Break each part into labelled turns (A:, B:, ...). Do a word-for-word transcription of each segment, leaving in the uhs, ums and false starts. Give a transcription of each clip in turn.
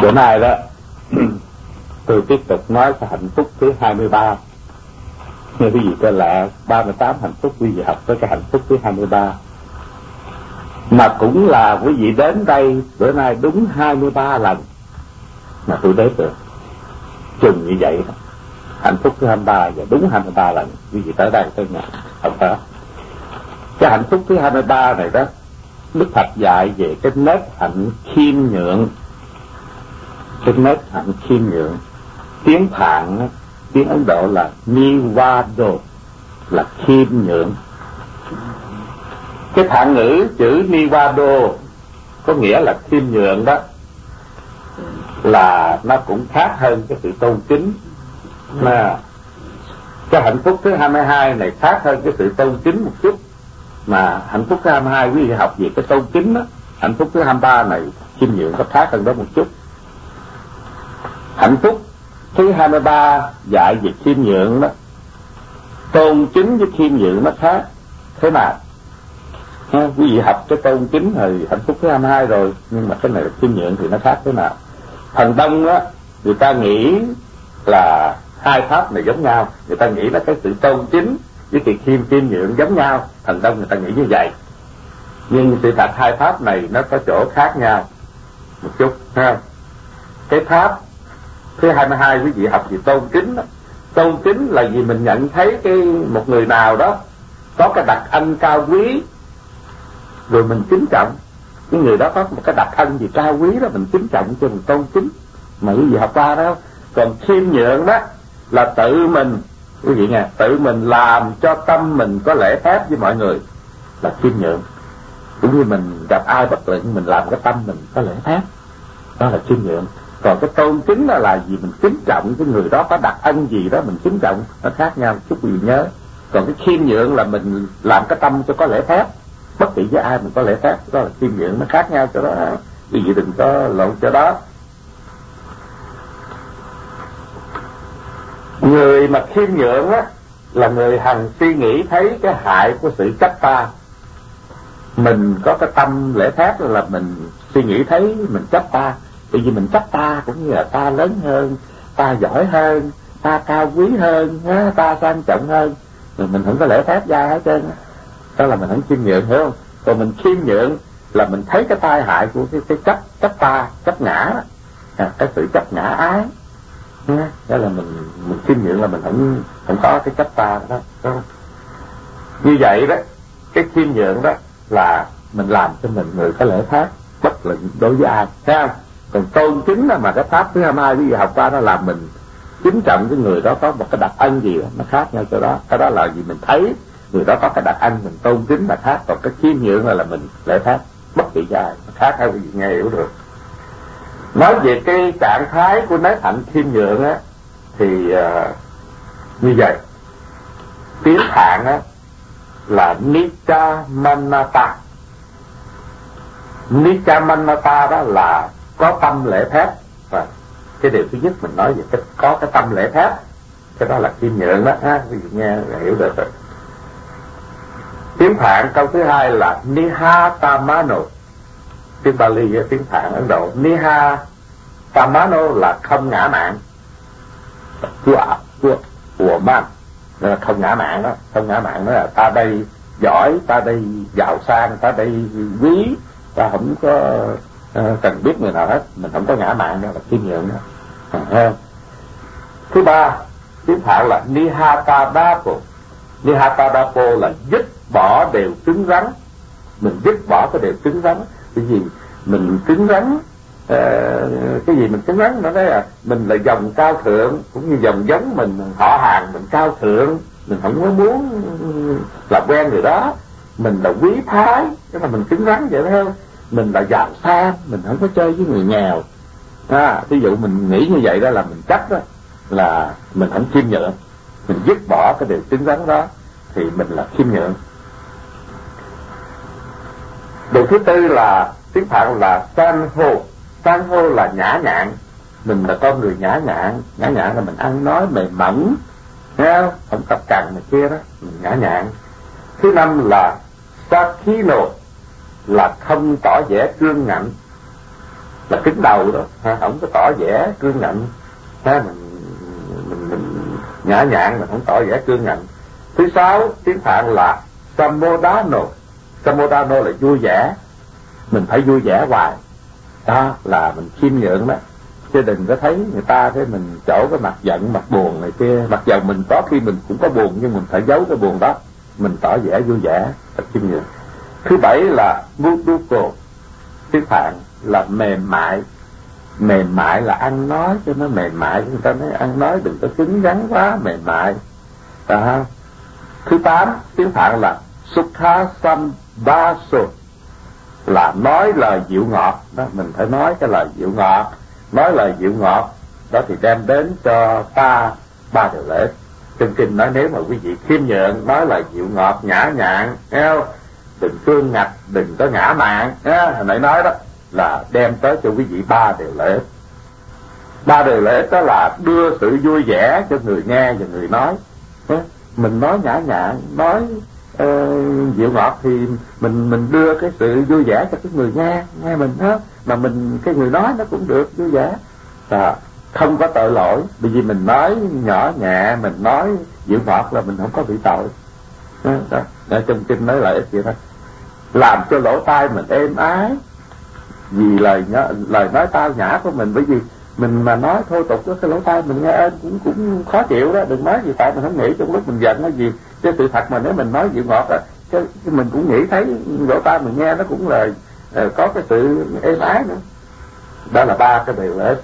A: Bữa nay đó tôi tiếp tục nói cái hạnh phúc thứ hai mươi ba. Như quý vị coi là ba mươi tám hạnh phúc, quý vị học tới cái hạnh phúc thứ hai mươi ba. Mà cũng là quý vị đến đây bữa nay đúng hai mươi ba lần mà tôi đến được. Chừng như vậy đó. Hạnh phúc thứ hai mươi ba và đúng hai mươi ba lần quý vị tới đây tới nhà học đó. Cái hạnh phúc thứ hai mươi ba này đó, Đức Phật dạy về cái nết hạnh khiêm nhượng. Cái nết hạnh khiêm nhượng, tiếng Phạn, tiếng Ấn Độ là Nivado, là khiêm nhượng. Cái Phạn ngữ chữ Nivado có nghĩa là khiêm nhượng đó, là nó cũng khác hơn cái sự tôn kính. Mà cái hạnh phúc thứ hai mươi hai này khác hơn cái sự tôn kính một chút. Mà hạnh phúc thứ hai mươi hai quý vị học về cái tôn kính đó, hạnh phúc thứ hai mươi ba này khiêm nhượng có khác hơn đó một chút. Hạnh phúc thứ hai mươi ba dạy về khiêm nhượng đó, tôn kính với khiêm nhượng nó khác. Thế nào? Ha, quý vị học cái tôn kính thì hạnh phúc thứ hai mươi hai rồi, nhưng mà cái này là khiêm nhượng thì nó khác thế nào? Phần đông á, người ta nghĩ là hai pháp này giống nhau, người ta nghĩ là cái sự tôn kính với cái khiêm khiêm nhượng giống nhau, phần đông người ta nghĩ như vậy. Nhưng sự thật hai pháp này nó có chỗ khác nhau một chút, ha. Cái pháp thứ hai mươi hai quý vị học về tôn kính đó. Tôn kính là vì mình nhận thấy cái một người nào đó có cái đặc ân cao quý, rồi mình kính trọng. Cái người đó có một cái đặc ân gì cao quý đó, mình kính trọng cho mình tôn kính. Mà quý vị học qua đó. Còn khiêm nhượng đó là tự mình, quý vị nghe, tự mình làm cho tâm mình có lễ phép với mọi người là khiêm nhượng. Cũng như mình gặp ai bất luận mình làm cái tâm mình có lễ phép, đó là khiêm nhượng. Còn cái tôn kính đó là gì, mình kính trọng cái người đó có đặc ân gì đó mình kính trọng, nó khác nhau chút quý vị nhớ. Còn cái khiêm nhượng là mình làm cái tâm cho có lễ phép, bất kỳ với ai mình có lễ phép, đó là khiêm nhượng, nó khác nhau chỗ đó. Quý vị đừng có lộn chỗ đó. Người mà khiêm nhượng á là người hằng suy nghĩ thấy cái hại của sự chấp ta. Mình có cái tâm lễ phép là mình suy nghĩ thấy mình chấp ta. Bởi vì mình chấp ta cũng như là ta lớn hơn, ta giỏi hơn, ta cao quý hơn, ta sang trọng hơn, rồi mình không có lễ phép ra hết trơn. Đó là mình không khiêm nhượng, hiểu không? Còn mình khiêm nhượng là mình thấy cái tai hại của cái, cái chấp chấp ta, chấp ngã đó. À, cái sự chấp ngã ái. Đó là mình mình khiêm nhượng là mình không không có cái chấp ta đó, đó. Như vậy đó, cái khiêm nhượng đó là mình làm cho mình người có lễ phép bất luận đối với ai, thấy không? Còn tôn kính là mà cái pháp thứ hai mươi hai quý vị học qua nó làm mình kính trọng cái người đó có một cái đặc ân gì đó, nó khác nhau chỗ đó. Cái đó là gì, mình thấy người đó có cái đặc ân mình tôn kính là khác. Còn cái khiêm nhượng là là mình lễ phép bất kỳ ai, nó khác hay quý vị nghe hiểu được. Nói về cái trạng thái của nết hạnh khiêm nhượng á thì uh, như vậy. Tiếng Phạn á là Niccamanata. Niccamanata đó là có tâm lễ phép. Và cái điều thứ nhất mình nói về cái có cái tâm lễ phép, cái đó là khiêm nhượng đó ha, quý vị nghe hiểu được rồi. Tiếng Phạn câu thứ hai là Nihatamano. Tiếng Bali với tiếng Phạn Ấn Độ, Niha Tamano là không ngã mạn. Chua chua của man là không ngã mạn đó, không ngã mạn đó là ta đây giỏi, ta đây giàu sang, ta đây quý, ta không có uh, cần biết người nào hết, mình không có ngã mạn, đó là khiêm nhượng đó. À, thứ ba tiếng Phạn là Nihatadapo. Nihatadapo là dứt bỏ đều cứng rắn. Mình dứt bỏ cái đều cứng rắn. Cái gì mình cứng rắn, uh, cái gì mình cứng rắn nó đấy là mình là dòng cao thượng, cũng như dòng giống mình họ hàng mình cao thượng, mình không có muốn làm quen người đó. Mình là quý phái, cái là mình cứng rắn vậy đó. Mình là giàu sang, mình không có chơi với người nghèo. À, ví dụ mình nghĩ như vậy đó là mình chắc đó là mình không khiêm nhượng. Mình dứt bỏ cái điều cứng rắn đó thì mình là khiêm nhượng. Điều thứ tư là tiếng Phạn là san hô. San hô là nhã nhặn. Mình là con người nhã nhặn. Nhã nhặn là mình ăn nói mềm mỏng, nghe không? Không cặp cằn này kia đó, mình nhã nhặn. Thứ năm là Sakino, là không tỏ vẻ cương ngạnh. là cứng đầu đó, ha, không có tỏ vẻ cương ngạnh, ha, mình, mình, mình nhã nhặn, mình không tỏ vẻ cương ngạnh. Thứ sáu, tiếng Phạn là Samodano. Samodano là vui vẻ, mình phải vui vẻ hoài, đó là mình khiêm nhượng đó. Chứ đừng có thấy người ta thế mình chỗ cái mặt giận, mặt buồn này kia. Mặc dầu mình có khi mình cũng có buồn, nhưng mình phải giấu cái buồn đó, mình tỏ vẻ vui vẻ, thật khiêm nhượng. Thứ bảy là Muduko. Tiếng Phạn là mềm mại. Mềm mại là ăn nói cho nó mềm mại, người ta nói ăn nói đừng có cứng rắn quá, mềm mại đó. Thứ tám, tiếng Phạn là Sukha Sambaso, là nói lời dịu ngọt đó. Mình phải nói cái lời dịu ngọt, nói lời dịu ngọt đó thì đem đến cho ta ba điều lợi ích. Trong kinh nói nếu mà quý vị khiêm nhượng, nói lời dịu ngọt, nhã nhặn, đừng cương ngạch, đừng có ngã mạn, hồi nãy nói đó là đem tới cho quý vị ba điều lợi ích. Ba điều lợi ích đó là đưa sự vui vẻ cho người nghe và người nói. Mình nói nhã nhặn, nói uh, dịu ngọt thì mình mình đưa cái sự vui vẻ cho cái người nghe nghe mình đó, mà mình cái người nói nó cũng được vui vẻ, à, không có tội lỗi, bởi vì mình nói nhỏ nhẹ, mình nói dịu ngọt là mình không có bị tội đó, đó. Đó, trong kinh nói lợi ích vậy đó. Làm cho lỗ tai mình êm ái vì lời lời nói tao nhã của mình, bởi vì mình mà nói thô tục đó, cái lỗ tai mình nghe ơn cũng cũng khó chịu đó. Đừng nói gì tại mình không nghĩ trong lúc mình giận nói gì, chứ sự thật mà nếu mình nói dịu ngọt á, chứ mình cũng nghĩ thấy lỗ tai mình nghe nó cũng là uh, có cái sự êm ái nữa. Đó là ba cái điều lợi ích.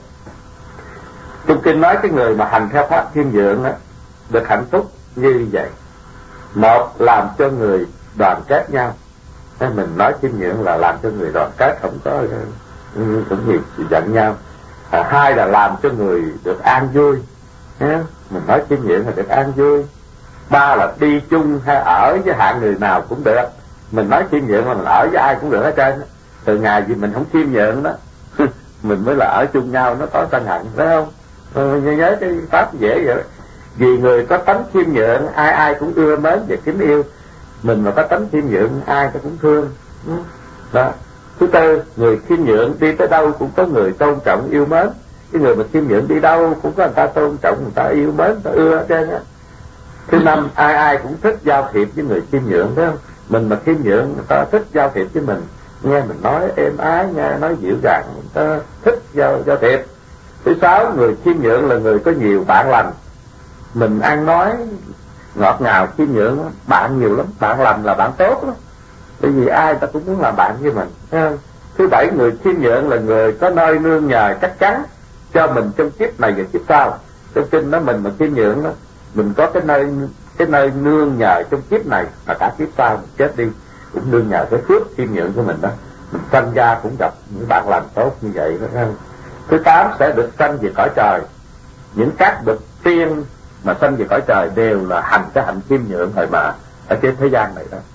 A: Trong kinh nói cái người mà hành theo pháp khiêm nhượng á được hạnh phúc như vậy. Một, làm cho người đoàn kết nhau. Thế mình nói khiêm nhượng là làm cho người đoàn kết, không có cũng gì giận nhau. À, hai là làm cho người được an vui. Thế, mình nói khiêm nhượng là được an vui. Ba là đi chung hay ở với hạng người nào cũng được. Mình nói khiêm nhượng là mình ở với ai cũng được hết trơn. Từ ngày gì mình không khiêm nhượng đó mình mới là ở chung nhau nó có sân hận, phải không? Ừ, nhớ cái pháp dễ vậy. Vì người có tánh khiêm nhượng ai ai cũng ưa mến và kính yêu. Mình mà có tánh khiêm nhượng ai cũng thương đó. Thứ tư, người khiêm nhượng đi tới đâu cũng có người tôn trọng yêu mến. Cái người mà khiêm nhượng đi đâu cũng có người ta tôn trọng, người ta yêu mến, người ta ưa hết trơn á. Thứ năm, ai ai cũng thích giao thiệp với người khiêm nhượng, phải không? Mình mà khiêm nhượng, người ta thích giao thiệp với mình, nghe mình nói êm ái, nghe nói dịu dàng, người ta thích giao giao thiệp. Thứ sáu, người khiêm nhượng là người có nhiều bạn lành. Mình ăn nói ngọt ngào khiêm nhượng, bạn nhiều lắm, bạn lành là bạn tốt đó. Bởi vì ai ta cũng muốn làm bạn với mình. Thứ bảy, người khiêm nhượng là người có nơi nương nhờ chắc chắn cho mình trong kiếp này và kiếp sau. Trong kinh đó mình mà khiêm nhượng đó, mình có cái nơi cái nơi nương nhờ trong kiếp này và cả kiếp sau mình chết đi cũng nương nhờ cái phước khiêm nhượng của mình đó. Mình sanh ra cũng gặp những bạn lành tốt như vậy đó. Thứ tám, sẽ được sanh về cõi trời. Những các bậc tiên mà sanh về cõi trời đều là hành cái hạnh khiêm nhượng rồi mà ở trên thế gian này đó.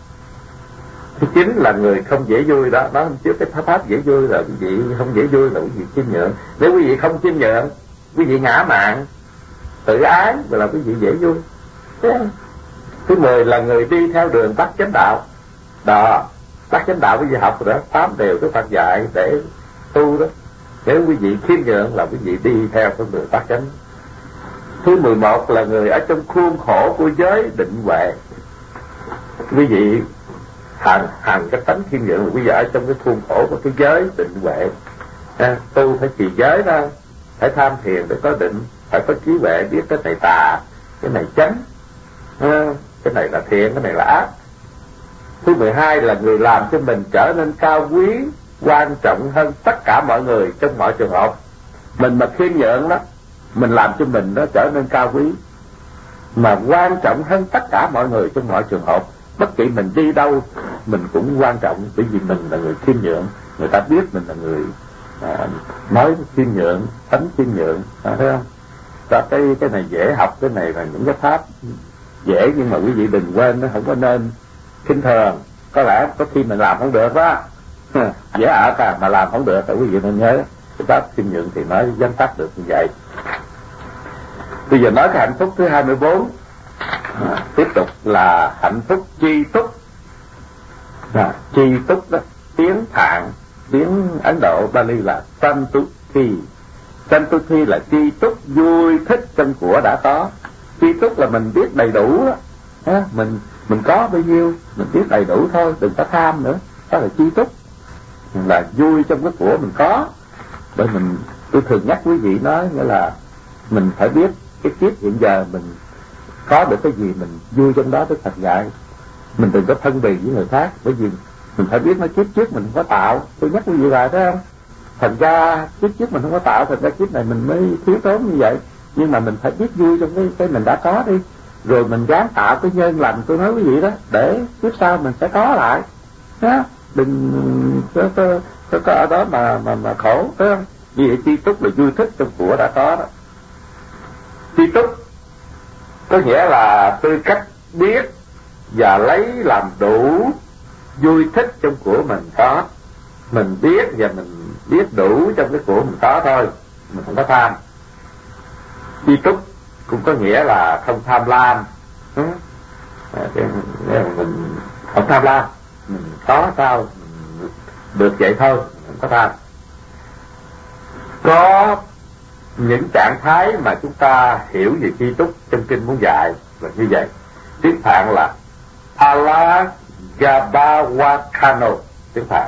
A: Thứ chín là người không dễ vui đó. Nói trước cái pháp pháp dễ vui là quý vị không dễ vui là quý vị khiêm nhượng. Nếu quý vị không khiêm nhượng, quý vị ngã mạn tự ái và là quý vị dễ vui. Thứ mười là người đi theo đường tắt chánh đạo. Đó, tắt chánh đạo quý vị học rồi đó, tám điều Đức Phật dạy để tu đó. Nếu quý vị khiêm nhượng là quý vị đi theo con đường tắt chánh. Thứ mười một là người ở trong khuôn khổ của giới định huệ. Quý vị hành hành cái tánh khiêm nhượng là quý vị ở trong cái khuôn khổ của cái giới định huệ. À, tu phải trì giới đó, phải tham thiền để có định, phải có trí huệ biết cái này tà, cái này chánh, à, cái này là thiện, cái này là ác. Thứ mười hai là người làm cho mình trở nên cao quý, quan trọng hơn tất cả mọi người trong mọi trường hợp. Mình mà khiêm nhượng đó, mình làm cho mình nó trở nên cao quý, mà quan trọng hơn tất cả mọi người trong mọi trường hợp. Bất kỳ mình đi đâu mình cũng quan trọng, bởi vì mình là người khiêm nhượng, người ta biết mình là người à, nói khiêm nhượng, tánh khiêm nhượng, à, thấy không? Đó, cái cái này dễ học, cái này là những cái pháp dễ, nhưng mà quý vị đừng quên nó không có nên khinh thường. Có lẽ có khi mình làm không được đó, dễ ở cả mà làm không được, thì quý vị nên nhớ cái pháp khiêm nhượng thì nói dẫn tắt được như vậy. Bây giờ nói cái hạnh phúc thứ hai mươi bốn. À, tiếp tục là hạnh phúc chi túc. À, chi túc đó, tiếng Phạn tiếng Ấn Độ Bali là Santuti. Santuti là tri túc, vui thích trong của đã có. Tri túc là mình biết đầy đủ đó. Ha? mình mình có bao nhiêu mình biết đầy đủ thôi, đừng có tham nữa, đó là tri túc, là vui trong cái của mình có. Bởi mình tôi thường nhắc quý vị nói nghĩa là mình phải biết cái kiếp hiện giờ mình có được cái gì mình vui trong đó. Đức Phật dạy mình đừng có thân bì với người khác, bởi vì mình phải biết nói kiếp trước mình không có tạo. Tôi nhắc quý vị lại thấy không, thành ra kiếp trước mình không có tạo, thành ra kiếp này mình mới thiếu thốn như vậy. Nhưng mà mình phải biết vui trong cái cái mình đã có đi, rồi mình ráng tạo cái nhân lành. Tôi nói quý vị đó, để kiếp sau mình sẽ có lại đó. Đừng có, có, có, có ở đó mà mà mà khổ, phải không? Vì vậy tri túc là vui thích trong của đã có đó. Tri túc có nghĩa là tư cách biết và lấy làm đủ vui thích trong của mình có. Mình biết và mình biết đủ trong cái của mình có thôi, mình không có tham. Tri túc cũng có nghĩa là không tham lam. Ừ. Mình không tham lam, mình có sao mình được vậy thôi, không có tham. Có những trạng thái mà chúng ta hiểu về tri túc trong kinh muốn dạy là như vậy. Tiếng Phạn là Alagabawakano. Tiếng Phạn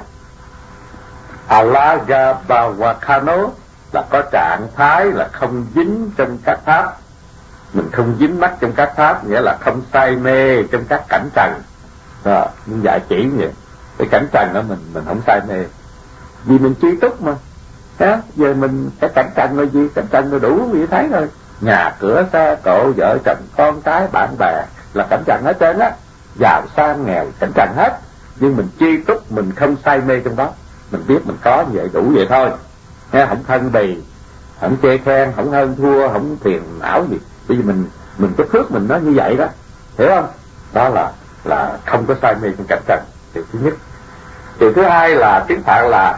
A: Alagabawakano là có trạng thái là không dính trong các pháp. Mình không dính mắc trong các pháp, nghĩa là không say mê trong các cảnh trần. Rồi, nhưng dạy chỉ vậy. Cái cảnh trần đó mình mình không say mê, vì mình tri túc mà. Đó, giờ mình cái cảnh trần là gì? Cảnh trần là đủ vì thấy rồi. Nhà cửa xe cộ vợ chồng con cái bạn bè là cảnh trần hết trơn á, giàu sang nghèo cảnh trần hết. Nhưng mình tri túc, mình không say mê trong đó, mình biết mình có như vậy đủ vậy thôi. Nghe, không thân bì, không chê khen, không hơn thua, không phiền não gì. Bởi vì mình mình cái phước mình nó như vậy đó, hiểu không? Đó là là không có say mê trong cảnh trần. Điều thứ nhất. Điều thứ hai là tiếng Phạn là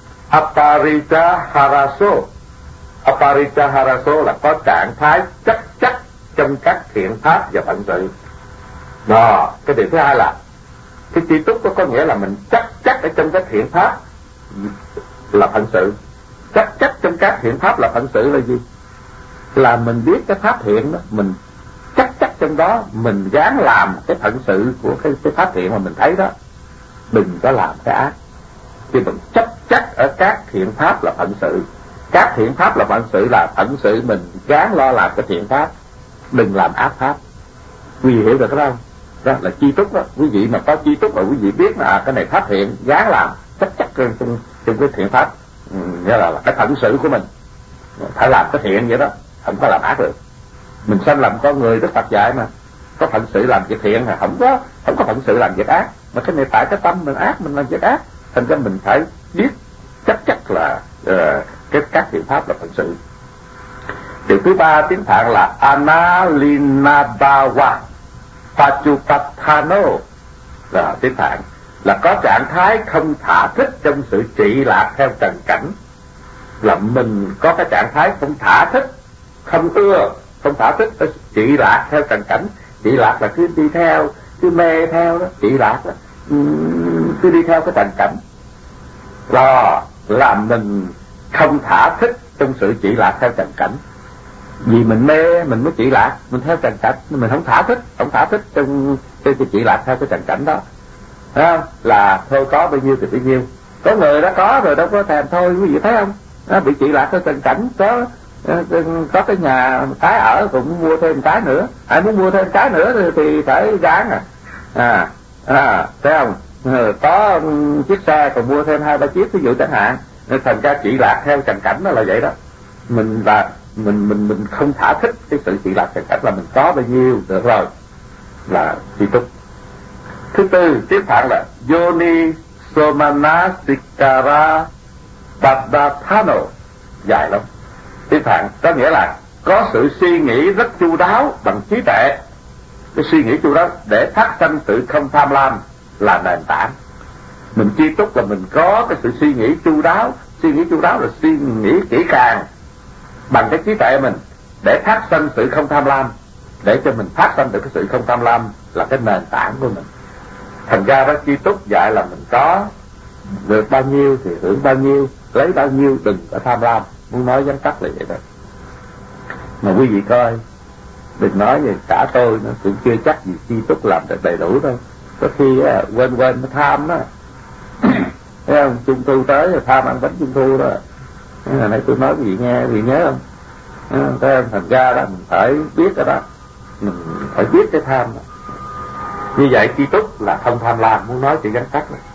A: Aparitaharaso. Aparitaharaso là có trạng thái chắc chắc trong các thiện pháp và phận sự. Đó, cái điều thứ hai là cái tri túc có, có nghĩa là mình chắc chắc ở trong các thiện pháp là phận sự. Chắc chắc trong các thiện pháp là phận sự là gì? Là mình biết cái pháp thiện đó, mình chắc chắc trong đó, mình gắng làm cái phận sự của cái, cái pháp thiện mà mình thấy đó. Đừng có làm cái ác. Chứ mình chắc chắc ở các thiện pháp là phận sự. Các thiện pháp là phận sự, là phận sự mình gắng lo làm cái thiện pháp, đừng làm ác pháp. Quý vị hiểu được cái đó không? Đó là tri túc đó. Quý vị mà có tri túc là quý vị biết là cái này pháp thiện, gắng làm chắc chắc trong, trong cái thiện pháp. Ừ, nghĩa là, là cái phận sự của mình phải làm cái thiện vậy đó, không có làm ác được. Mình sanh làm con người, Đức Phật dạy mà, có phận sự làm việc thiện, là không có không có phận sự làm việc ác. Mà cái này tại cái tâm mình ác, mình làm việc ác, thành ra mình phải biết chắc chắc là uh, cái các thiện pháp là phận sự. Điều thứ ba tiếng Phạn là Analinabawa Pachupathano. Là tiếng Phạn là có trạng thái không thả thích trong sự trị lạc theo trần cảnh. Là mình có cái trạng thái không thả thích, không ưa, không thả thích trị lạc theo trần cảnh. Trị lạc là cứ đi theo, cứ mê theo đó, trị lạc đó, cứ đi theo cái trần cảnh. Đó là mình không thả thích trong sự trị lạc theo trần cảnh. Vì mình mê mình mới trị lạc, mình theo trần cảnh, mình không thả thích, không thả thích trong cái trị lạc theo cái trần cảnh đó. Đó là thôi có bao nhiêu thì bấy nhiêu. Có người đã có rồi đâu có thèm thôi, quý vị thấy không? Nó bị trị lạc theo trần cảnh, có có cái nhà cái ở cũng mua thêm cái nữa, ai muốn mua thêm cái nữa thì, thì phải ráng à à à thấy không? Có chiếc xe còn mua thêm hai ba chiếc ví dụ chẳng hạn. Nên thành ra trị lạc theo trần cảnh đó là vậy đó. Mình là mình mình mình không thả thích cái sự trị lạc trần cảnh, là mình có bao nhiêu được rồi là tri túc. Thứ tư tiếp phạn là Yoni Somanasikara Padathano. Dài lắm. Tiếp phạn có nghĩa là có sự suy nghĩ rất chu đáo bằng trí tuệ. Cái suy nghĩ chu đáo để phát sanh sự không tham lam là nền tảng. Mình tri túc là mình có cái sự suy nghĩ chu đáo. Suy nghĩ chu đáo là suy nghĩ kỹ càng bằng cái trí tuệ mình để phát sanh sự không tham lam. Để cho mình phát sanh được cái sự không tham lam là cái nền tảng của mình. Thành ra đó tri túc dạy là mình có được bao nhiêu thì hưởng bao nhiêu, lấy bao nhiêu, đừng có tham lam. Muốn nói vắn tắt là vậy đó. Mà quý vị coi, đừng nói về cả tôi nó cũng chưa chắc gì chi túc làm được đầy đủ đâu. Có khi á, quên quên nó tham đó. Thấy không? Trung thu tới rồi tham ăn bánh trung thu đó. Hồi nãy tôi nói quý vị nghe, quý vị nhớ không? Thấy không? Thành ra đó mình phải biết rồi đó, mình phải biết cái tham đó. Như vậy chi túc là không tham lam, muốn nói chuyện vắn tắt này.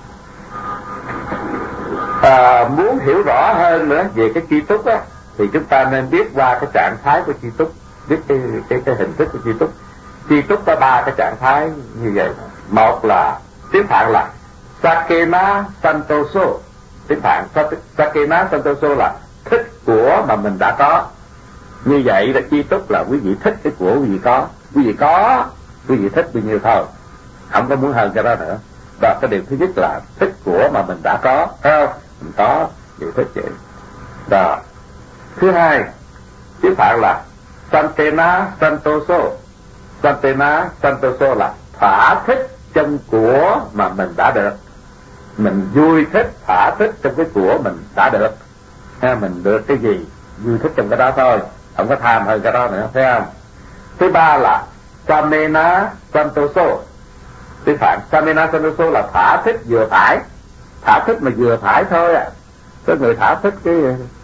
A: À, muốn hiểu rõ hơn nữa về cái chi túc á, thì chúng ta nên biết qua cái trạng thái của chi túc, biết cái cái cái hình thức của chi túc. Chi túc có ba cái trạng thái như vậy. Một là tiếng Phạn là Sakena Santoso. Tiếng Phạn Sakena Santoso là thích của mà mình đã có. Như vậy là chi túc là quý vị thích cái của quý vị có. Quý vị có, quý vị thích bao nhiêu thôi, không có muốn hơn cái đó nữa. Đó, cái điều thứ nhất là thích của mà mình đã có, thấy không? Mình có, vậy thích vậy. Đó. Thứ hai, tiếng Phạn là Santena Santoso. Santena Santoso là thỏa thích trong của mà mình đã được. Mình vui thích, thỏa thích trong cái của mình đã được. Ha, mình được cái gì, vui thích trong cái đó thôi, không có tham hơn cái đó nữa, thấy không? Thứ ba là Samena Santoso. Tiếng Phạn Samena Santoso là thỏa thích vừa phải. Thỏa thích mà vừa phải thôi à. Có người thỏa thích cái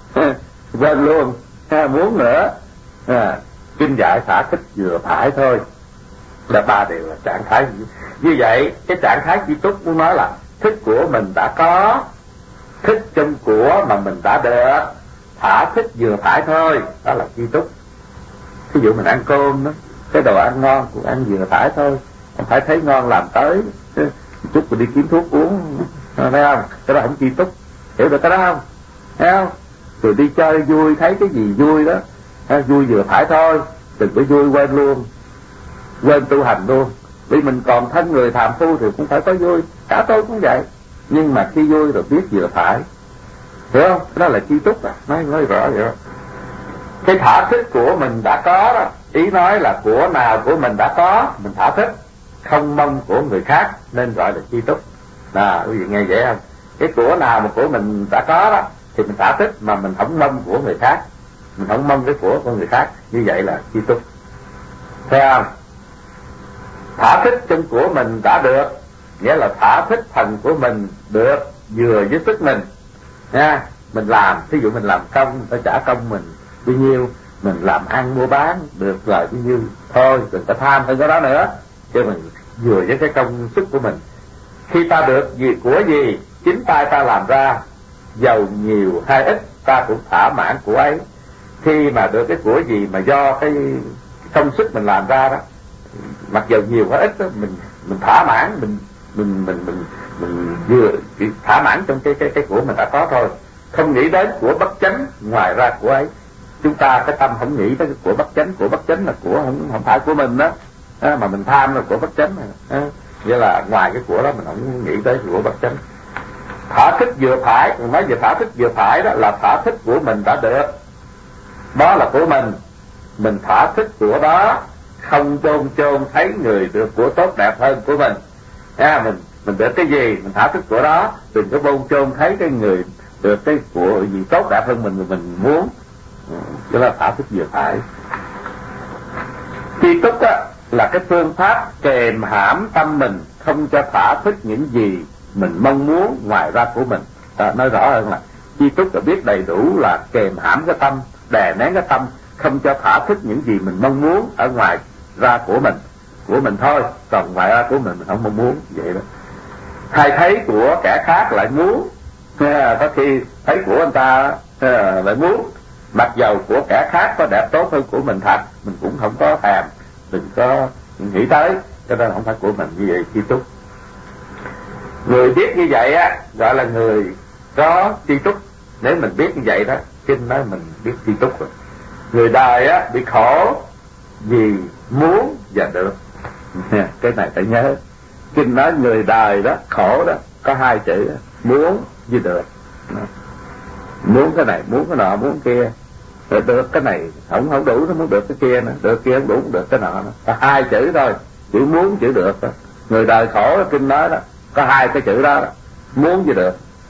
A: quên luôn, muốn nữa. À, kinh giải thỏa thích vừa phải thôi. Là ba đều là trạng thái. Như vậy cái trạng thái chi túc muốn nói là thích của mình đã có, thích trong của mà mình đã được, thỏa thích vừa phải thôi. Đó là chi túc. Ví dụ mình ăn cơm đó, cái đồ ăn ngon cũng ăn vừa phải thôi, không phải thấy ngon làm tới chút rồi đi kiếm thuốc uống, thấy không? Cái đó không chi túc. Hiểu được cái đó không? Thấy không? Rồi đi chơi vui, thấy cái gì vui đó, vui vừa phải thôi, đừng có vui quên luôn, quên tu hành luôn. Vì mình còn thân người phàm phu thì cũng phải có vui, cả tôi cũng vậy. Nhưng mà khi vui rồi biết vừa phải, hiểu không? Đó là chi túc à, nói nói rõ vậy đó. Cái thỏa thích của mình đã có đó, ý nói là của nào của mình đã có mình thỏa thích, không mong của người khác, nên gọi là chi túc. À, quý vị nghe vậy không? Cái của nào mà của mình đã có đó thì mình thỏa thích, mà mình không mong của người khác, mình không mong cái của của người khác, như vậy là chi túc. Thấy không? Thỏa thích trong của mình đã được, nghĩa là thỏa thích phần của mình được vừa với sức mình nha. Mình làm, ví dụ mình làm công, phải trả công mình bao nhiêu, mình làm ăn mua bán được lời bao nhiêu thôi, đừng có tham hơn cái đó nữa, cho mình vừa với cái công sức của mình. Khi ta được gì của gì chính tay ta làm ra, giàu nhiều hay ít ta cũng thỏa mãn của ấy. Khi mà được cái của gì mà do cái công sức mình làm ra đó, mặc dù nhiều hay ít đó, mình mình thỏa mãn, mình mình mình mình mình vừa thỏa mãn trong cái cái cái của mình đã có thôi, không nghĩ đến của bất chánh ngoài ra của ấy. Chúng ta cái tâm không nghĩ tới cái của bất chánh, của bất chánh là của không không phải của mình đó, à, mà mình tham là của bất chánh này. À, nghĩa là ngoài cái của đó mình không nghĩ tới của bất chánh. Thỏa thích vừa phải, mình nói về thỏa thích vừa phải đó là thỏa thích của mình đã được, đó là của mình, mình thỏa thích của đó, không chôn chôn thấy người được của tốt đẹp hơn của mình. À, mình mình được cái gì mình thỏa thích của đó, đừng có bôn chôn thấy cái người được cái của gì tốt đẹp hơn mình mà mình muốn. Đó là thỏa thích vừa phải. Chi túc á là cái phương pháp kềm hãm tâm mình, không cho thỏa thích những gì mình mong muốn ngoài ra của mình. À, nói rõ hơn là chi túc là biết đầy đủ là kềm hãm cái tâm, đè nén cái tâm, không cho thỏa thích những gì mình mong muốn ở ngoài ra của mình, của mình thôi, còn ngoài ra của mình mình không mong muốn vậy đó. Hay thấy của kẻ khác lại muốn, à, có khi thấy của anh ta à, lại muốn, mặc dầu của kẻ khác có đẹp tốt hơn của mình thật, mình cũng không có thèm, đừng có nghĩ tới, cho nên không phải của mình. Như vậy chi túc. Người biết như vậy á gọi là người có chi túc. Nếu mình biết như vậy đó, kinh nói mình biết chi túc rồi. Người đời á bị khổ vì muốn và được. Cái này phải nhớ. Kinh nói người đời đó khổ đó có hai chữ, muốn với được. Muốn cái này, muốn cái nọ, muốn kia. Rồi được cái này không không đủ, nó muốn được cái kia nữa, được kia không đủ, được cái nọ nữa. Có hai chữ thôi, chữ muốn chữ được đó. Người đời khổ kinh nói đó có hai cái chữ đó, đó muốn với được.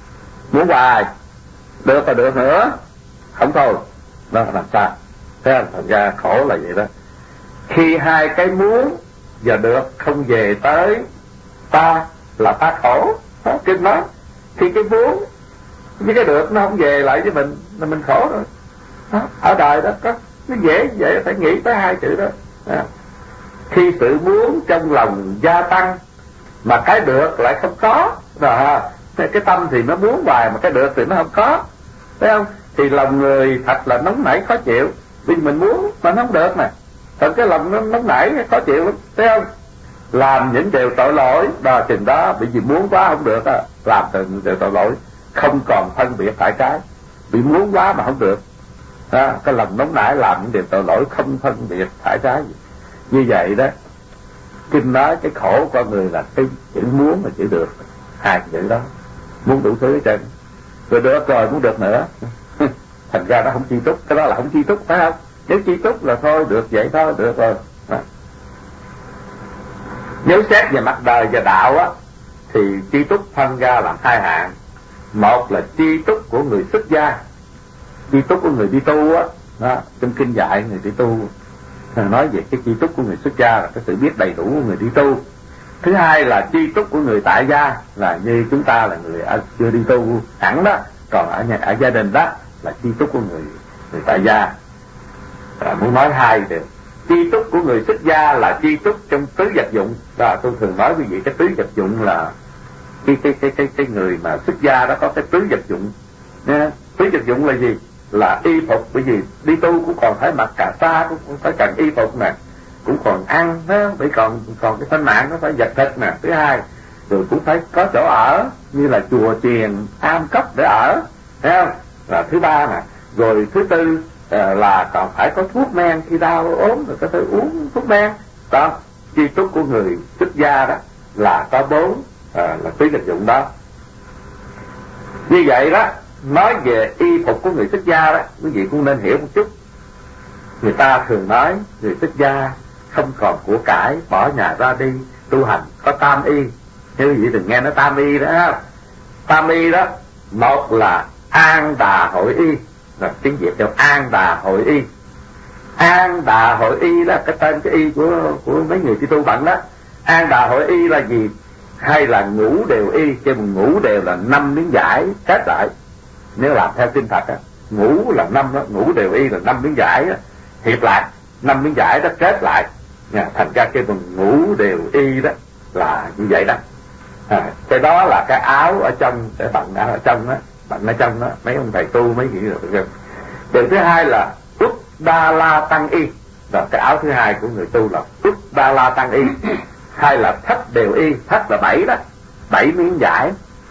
A: muốn hoài, được là được nữa, không thôi, đó là làm sao? Thế là thành ra khổ là vậy đó. Khi hai cái muốn và được không về tới ta là ta khổ. Đó, kinh nói khi cái muốn với cái được nó không về lại với mình là mình khổ rồi. Đó, ở đời đó có nó dễ vậy, phải nghĩ tới hai chữ đó. Đó. Khi sự muốn trong lòng gia tăng mà cái được lại không có, rồi cái tâm thì nó muốn hoài mà cái được thì nó không có, thấy không? Thì lòng người thật là nóng nảy khó chịu, vì mình muốn mà nó không được nè. Thật cái lòng nó nóng nảy khó chịu lắm, thấy không? Làm những điều tội lỗi đó, chừng đó bị gì muốn quá không được á, làm từng điều tội lỗi, không còn phân biệt phải trái, bị muốn quá mà không được. À, cái lòng nóng nảy làm những điều tội lỗi không phân biệt phải trái gì. Như vậy đó, kinh nói cái khổ con người là cái chữ muốn và chữ được, hai chữ đó, muốn đủ thứ hết trơn, rồi được rồi muốn được nữa. Thành ra nó không chi túc, cái đó là không chi túc, phải không? Nếu chi túc là thôi được vậy thôi, được rồi. Đó. Nếu xét về mặt đời và đạo á, thì chi túc phân ra làm hai hạng. Một là chi túc của người xuất gia, chi túc của người đi tu á, đó, trong kinh dạy người đi tu nói về cái chi túc của người xuất gia là cái sự biết đầy đủ của người đi tu. Thứ hai là chi túc của người tại gia, là như chúng ta là người ở, chưa đi tu hẳn đó, còn ở nhà ở gia đình đó là chi túc của người người tại gia. À, muốn nói hai điều. Chi túc của người xuất gia là chi túc trong tứ vật dụng. Đó, tôi thường nói quý vị cái tứ vật dụng là cái cái cái cái cái người mà xuất gia đó có cái tứ vật dụng. Nha. Tứ vật dụng là gì? Là y phục, bởi vì đi tu cũng còn phải mặc cà sa, cũng phải cần y phục nè, cũng còn ăn đó, phải còn còn cái thân mạng nó phải vật thịt nè. Thứ hai, rồi cũng phải có chỗ ở như là chùa chiền, am cốc để ở, thấy không? Là thứ ba nè. Rồi thứ tư à, là còn phải có thuốc men khi đau ốm rồi có thể uống thuốc men. Đó, chi túc của người xuất gia đó là có bốn à, là tứ vật dụng đó. Như vậy đó, nói về y phục của người xuất gia đó, quý vị cũng nên hiểu một chút. Người ta thường nói người xuất gia không còn của cải, bỏ nhà ra đi tu hành, có tam y. Nếu quý vị đừng nghe nói tam y đó. Tam y đó, một là An Đà Hội Y, là tiếng Việt cho An Đà Hội Y. An Đà Hội Y đó, cái tên cái y của của mấy người đi tu bận đó. An Đà Hội Y là gì? Hay là ngũ đều y, chứ ngũ đều là năm miếng vải kết lại. Nếu làm theo kinh Phật á, ngũ là năm đó, ngũ đều y là năm miếng vải đó, hiệp lại năm miếng vải đó kết lại, nha, thành ra cái bằng ngũ đều y đó là như vậy đó. À, cái đó là cái áo ở trong, để bận ở trong đó, bận ở trong đó, mấy ông thầy tu mấy gì rồi. Điều thứ hai là Uddala Tăng Y, rồi cái áo thứ hai của người tu là Uddala Tăng Y, hay là thất đều y, thất là bảy đó, bảy miếng vải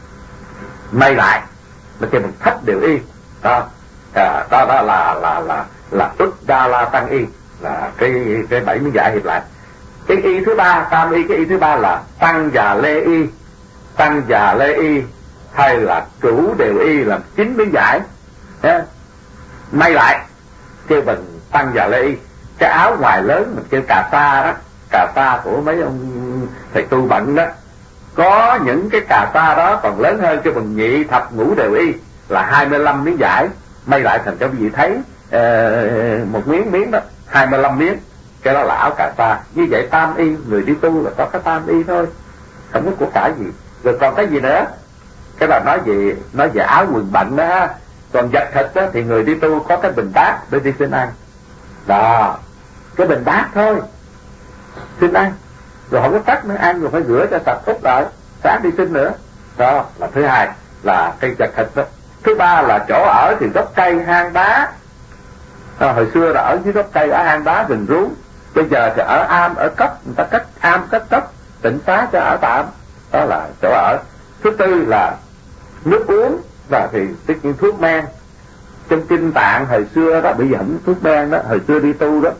A: may lại, nó kêu bằng thất đều y đó. À, đó, đó là là là là Uddala Tăng Y, là cái cái bảy miếng vải hiệp lại. Cái y thứ ba, tam y, cái y thứ ba là Tăng Già Lê Y, Tăng Già Lê Y hay là cửu đều y, là chín miếng vải yeah, may lại, kêu bằng Tăng Già Lê Y. Cái áo ngoài lớn mình kêu cà sa đó, cà sa của mấy ông thầy tu bận đó, có những cái cà sa đó còn lớn hơn, kêu bằng nhị thập ngũ đều y, là hai mươi lăm miếng vải may lại thành cho quý vị thấy uh, một miếng miếng đó hai mươi lăm miếng, cái đó là áo cà sa. Như vậy tam y, người đi tu là có cái tam y thôi, không có của cải gì. Rồi còn cái gì nữa? Cái là nói về nói về áo quần bận đó. Còn vật thịt đó thì người đi tu có cái bình bát để đi xin ăn đó, cái bình bát thôi xin ăn, rồi không có tắt nữa, ăn rồi phải rửa cho sạch úp lại, sáng đi xin nữa. Đó là thứ hai là cây vật thịt đó. Thứ ba là chỗ ở thì gốc cây hang đá. À, hồi xưa là ở dưới gốc cây, ở hang đá rừng rú, bây giờ thì ở am ở cốc, người ta cất am cất cốc tịnh xá cho ở tạm, đó là chỗ ở. Thứ tư là nước uống, là thì tất nhiên thuốc men. Trong kinh Tạng hồi xưa đó, bây giờ không thuốc men đó, hồi xưa đi tu đó,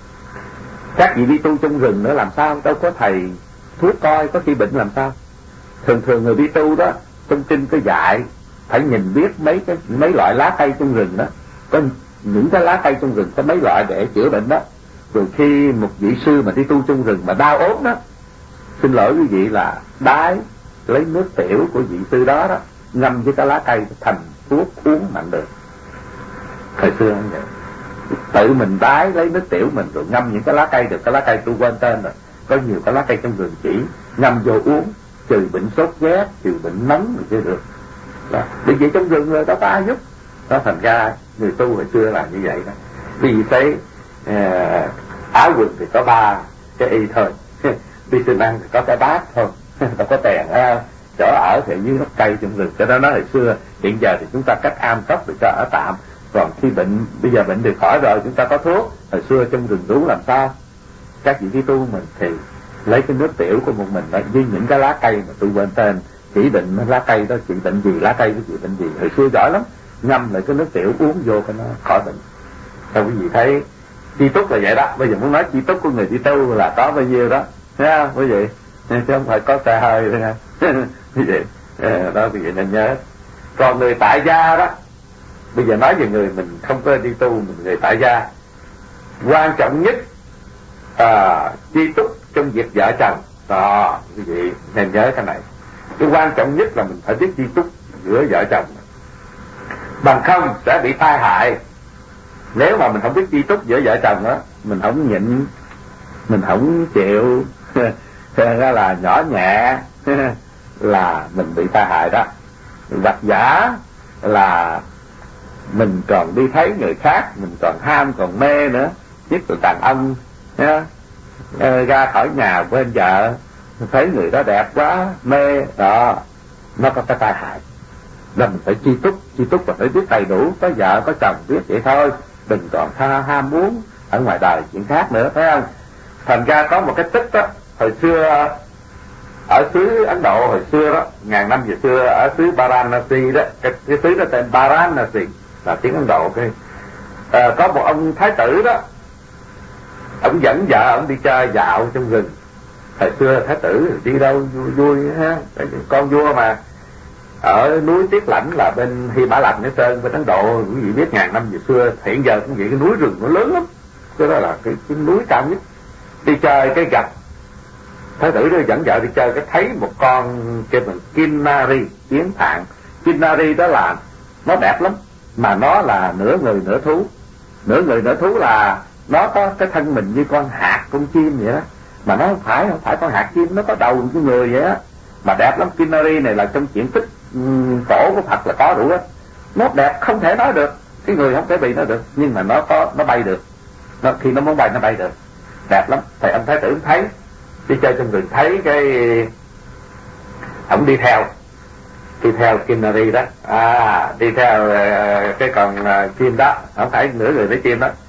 A: các vị đi tu trong rừng nữa làm sao đâu có thầy thuốc coi, có khi bệnh làm sao. Thường thường người đi tu đó, trong kinh có dạy phải nhìn biết mấy cái mấy loại lá cây trong rừng đó, có những cái lá cây trong rừng có mấy loại để chữa bệnh đó. Rồi khi một vị sư mà đi tu trong rừng mà đau ốm đó, xin lỗi quý vị là đái lấy nước tiểu của vị sư đó đó, ngâm với cái lá cây thành thuốc uống mạnh được. Thời xưa như vậy, tự mình đái lấy nước tiểu mình rồi ngâm những cái lá cây được. Cái lá cây tôi quên tên rồi, có nhiều cái lá cây trong vườn chỉ ngâm vô uống, trừ bệnh sốt rét, trừ bệnh nóng thì chưa được. Đó. Bởi vì trong rừng rồi đâu có ai giúp. Đó, thành ra người tu hồi xưa là như vậy đó. Vì thấy uh, áo quần thì có ba cái y thôi, đi xin ăn thì có cái bát thôi, đâu có tiền ha. Chỗ ở thì dưới gốc cây trong rừng. Cho đó nói hồi xưa, hiện giờ thì chúng ta cách am tóc để cho ở tạm. Còn khi bệnh, bây giờ bệnh được khỏi rồi chúng ta có thuốc. Hồi xưa trong rừng rú làm sao? Các vị trí tu mình thì lấy cái nước tiểu của một mình đó, với những cái lá cây mà tôi quên tên, chỉ định lá cây đó trị bệnh gì, lá cây đó trị bệnh gì. Hồi xưa giỏi lắm, ngâm lại cái nước tiểu uống vô cho nó khỏi bệnh. Sao quý vị thấy chi túc là vậy đó. Bây giờ muốn nói chi túc của người đi tu là có bao nhiêu đó, thấy không quý vị? Chứ không phải có xe hơi thôi nha. Quý vị đó, quý vị nên nhớ. Còn người tại gia đó, bây giờ nói về người mình không có đi tu, mình người tại gia, quan trọng nhất à, chi túc trong việc vợ chồng. Đó, quý vị nên nhớ cái này. Cái quan trọng nhất là mình phải biết chi túc giữa vợ chồng, bằng không sẽ bị tai hại. Nếu mà mình không biết chi túc giữa vợ chồng đó, mình không nhịn, mình không chịu ra là nhỏ nhẹ là mình bị tai hại đó. Hoặc giả là mình còn đi thấy người khác, mình còn ham còn mê nữa. Nhất là đàn ông nha, ra khỏi nhà bên vợ thấy người đó đẹp quá, mê đó, nó có cái tai hại. Là mình phải chi túc, chi túc và phải biết đầy đủ, có vợ có chồng biết vậy thôi, đừng còn tha ham muốn ở ngoài đời chuyện khác nữa, thấy không? Thành ra có một cái tích đó, hồi xưa ở xứ Ấn Độ hồi xưa đó, ngàn năm về xưa ở xứ Varanasi đó, cái, cái xứ đó tên Varanasi là tiếng Ấn Độ. Cái à, có một ông thái tử đó, ông dẫn vợ ông đi chơi dạo trong rừng. Thời xưa thái tử đi đâu vui, vui ha, con vua mà. Ở núi Tiết Lãnh là bên Hy Mã Lạp Nữ Sơn bên Ấn Độ, quý vị biết ngàn năm về xưa, hiện giờ cũng vậy, cái núi rừng nó lớn lắm, cái đó là cái, cái núi cao nhất. Đi chơi cái gặp thái tử đó dẫn vợ đi chơi, cái thấy một con kêu bằng Kinnari, kiến thạng. Kinnari đó là nó đẹp lắm, mà nó là nửa người nửa thú. Nửa người nửa thú là nó có cái thân mình như con hạt con chim vậy đó, mà nó không phải không phải con hạt chim, nó có đầu như người vậy á, mà đẹp lắm. Kinnari này là trong chuyện tích um, cổ của Phật là có đủ hết. Nó đẹp không thể nói được, cái người không thể bị nó được, nhưng mà nó có, nó bay được. Nó, khi nó muốn bay nó bay được, đẹp lắm. Thầy ông thái tử thấy đi chơi trong rừng, thấy cái ông đi theo đi theo Kinnari đó, à đi theo uh, cái con uh, chim đó, không phải nửa người nửa chim đó.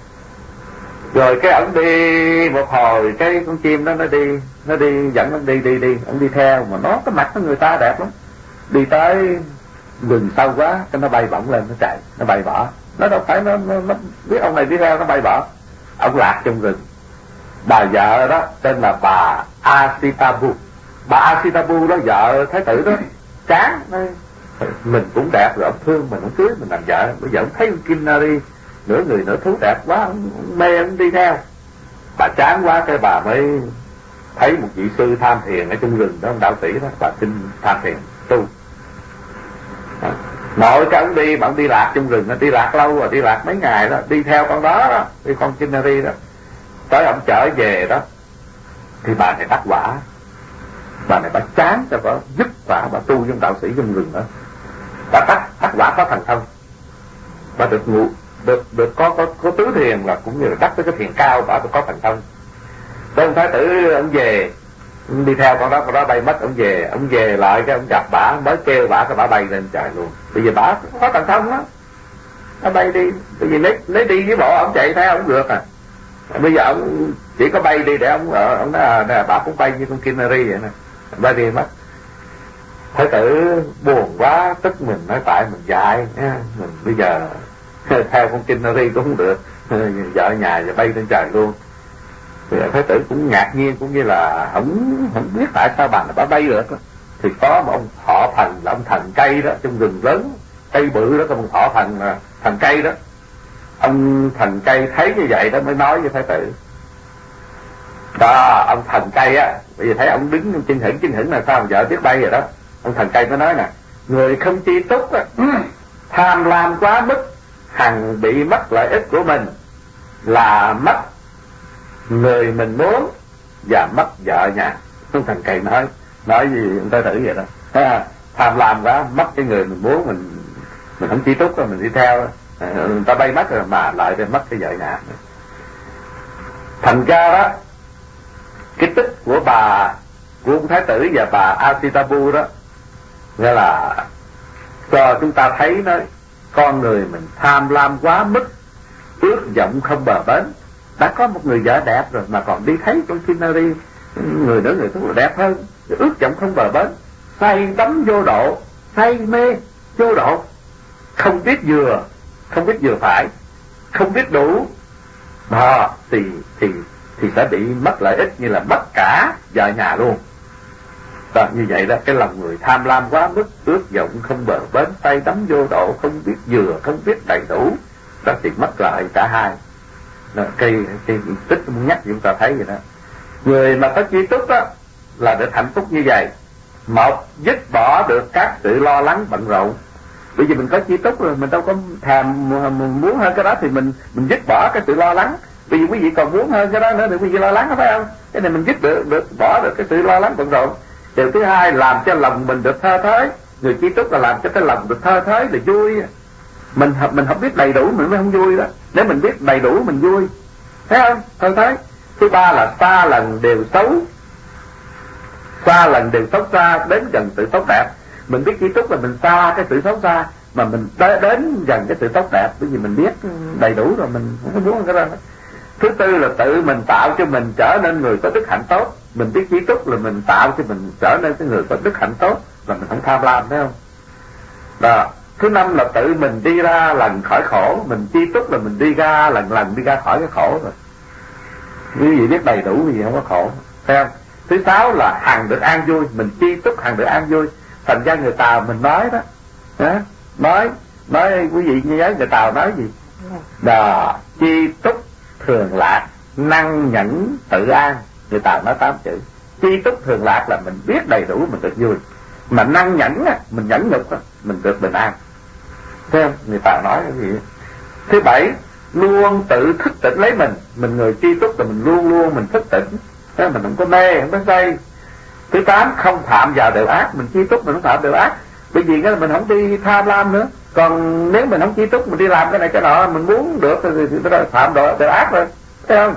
A: Rồi cái ổng đi một hồi, cái con chim đó nó đi nó đi dẫn nó đi đi đi ổng đi theo, mà nó cái mặt của người ta đẹp lắm. Đi tới rừng sâu quá, cái nó bay bổng lên, nó chạy, nó bay bỏ. Nó đâu phải nó, nó, nó biết ông này đi theo, nó bay bỏ. Ông lạc trong rừng. Bà vợ đó tên là bà Asitabu. Bà Asitabu đó, vợ thái tử đó, chán, mình cũng đẹp rồi, ông thương mình, ông cưới mình làm vợ. Bây giờ ông thấy Kinnari nửa người nửa thú đẹp quá, ông mê, ông đi theo. Bà chán quá, cái bà mới thấy một vị sư tham thiền ở trong rừng đó, ông đạo sĩ đó, bà xin tham thiền tu. Nội cái ông đi mà ông đi lạc trong rừng, đi lạc lâu rồi, đi lạc mấy ngày đó, đi theo con đó đó, đi con Kinnari đó. Tới ông trở về đó thì bà này đắc quả. Bà này bà chán cho bà giúp bà, bà tu trong đạo sĩ trong rừng đó. Bà đắc, đắc quả có thành thông. Bà được ngủ, được được có có có tứ thiền, là cũng như là đắc tới cái thiền cao, bà được có thành thông. Tới ông thái tử ông về, ông đi theo con đó, con đó bay mất, ông về, ông về lại cái ông gặp bà, mới kêu bà, cái bà bay lên trời luôn. Bây giờ bà có thành thông đó, nó bay đi. Bởi vì lấy lấy đi với bộ, ông chạy theo ông được à. Bây giờ ông chỉ có bay đi để ông ở, ông nói là bà cũng bay như con Kinnari vậy nè, bay đi mất. Thái tử buồn quá, tức mình, nói tại mình dại nha, mình bây giờ theo con Kinnari cũng không được, vợ nhà và bay lên trời luôn. Thì thái tử cũng ngạc nhiên, cũng như là không không biết tại sao bà này bà bay được. Thì có một ông thọ thần, là ông thần cây đó, trong rừng lớn cây bự đó, có một thọ thần là thần cây đó. Ông thần cây thấy như vậy đó mới nói với thái tử đó. Ông thần cây á, bây giờ thấy ông đứng trên hững trên hững là sao vợ biết bay rồi đó. Ông thần cây mới nói nè, người không chi túc á, tham lam quá mức hằng bị mất lợi ích của mình, là mất người mình muốn và mất vợ nhà. Thằng Cây nói nói gì người ta thử vậy đó, à, tham lam quá mất cái người mình muốn, mình mình không chi túc rồi mình đi theo, à, người ta bay mất rồi mà lại để mất cái vợ nhà. Thành ra đó, cái tích của bà của ông Thái tử và bà Asitabu đó, nghĩa là cho chúng ta thấy nói con người mình tham lam quá mức, ước vọng không bờ bến. Đã có một người vợ đẹp rồi mà còn đi thấy trong scenery người nữa người khác đẹp hơn, ước vọng không bờ bến, say đắm vô độ, say mê vô độ, không biết vừa, không biết vừa phải, không biết đủ, mà thì thì thì sẽ bị mất lợi ích, như là mất cả vợ nhà luôn. Đó, như vậy đó, cái lòng người tham lam quá mức, ước vọng không bờ bến, say đắm vô độ, không biết vừa, không biết đầy đủ, đó thì mất lợi cả hai. Đó, cây cây tích muốn nhắc chúng ta thấy vậy đó. Người mà có chi túc đó là được hạnh phúc như vậy. Một, dứt bỏ được các sự lo lắng bận rộn. Bởi vì mình có chi túc rồi, mình đâu có thèm muốn hơn cái đó, thì mình mình dứt bỏ cái sự lo lắng. Bởi vì quý vị còn muốn hơn cái đó nữa thì quý vị lo lắng, phải không? Cái này mình dứt được, được bỏ được cái sự lo lắng bận rộn. Điều thứ hai, làm cho lòng mình được thơ thới. Người chi túc là làm cho cái lòng được thơ thới, là vui. Mình mình không biết đầy đủ mình mới không vui đó. Nếu mình biết đầy đủ mình vui, thấy không? Thơ thới. Thứ ba là xa lần đều xấu, xa lần đều xấu xa, đến gần sự tốt đẹp. Mình biết chi túc là mình xa cái sự xấu xa, mà mình đến gần cái sự tốt đẹp, bởi vì mình biết đầy đủ rồi, mình không có muốn cái đó. Thứ tư là tự mình tạo cho mình trở nên người có đức hạnh tốt. Mình biết chi túc là mình tạo cho mình trở nên cái người có đức hạnh tốt, là mình không tham lam, thấy không? Đó. Thứ năm là tự mình đi ra lần khỏi khổ. Mình chi túc là mình đi ra lần lần đi ra khỏi cái khổ rồi. Quý vị biết đầy đủ gì không có khổ, thấy không? Thứ sáu là hằng được an vui. Mình chi túc hằng được an vui. Thành ra người Tàu mình nói đó, đó nói nói quý vị nhớ người Tàu nói gì? Đó, chi túc thường lạc, năng nhẫn tự an. Người Tàu nói tám chữ. Chi túc thường lạc là mình biết đầy đủ mình được vui, mà năng nhẫn á, mình nhẫn nhục á, mình được bình an. Thấy không? Người Tàu nói cái gì? Thứ bảy, luôn tự thức tỉnh lấy mình. Mình người chi túc là mình luôn luôn mình thức tỉnh, thế mình không có mê, không có say. Thứ tám, không phạm vào điều ác. Mình chi túc mình không phạm điều ác, bởi vì cái mình không đi tham lam nữa. Còn nếu mình không chi túc, mình đi làm cái này cái nọ, mình muốn được thì, thì, thì phạm điều, điều ác rồi, thấy không?